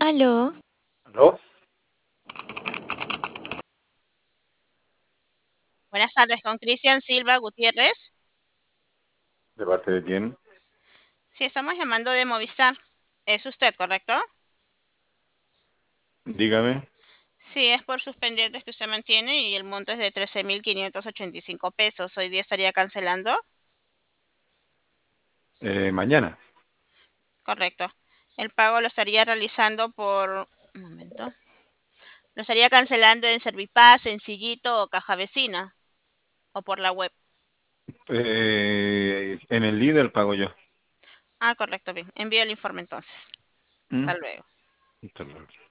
Aló, ¿Aló? Buenas tardes, con Cristian Silva Gutiérrez. ¿De parte de quién? Sí, estamos llamando de Movistar. ¿Es usted, correcto? Dígame. Sí, es por sus pendientes que usted mantiene y el monto es de 13.585 pesos. Hoy día estaría cancelando. Mañana. Correcto. El pago lo estaría realizando por... Un momento. Lo estaría cancelando en Servipaz, Sencillito o Caja Vecina. O por la web. En el líder pago yo. Ah, correcto, bien. Envío el informe entonces. ¿Mm? Hasta luego. Hasta luego.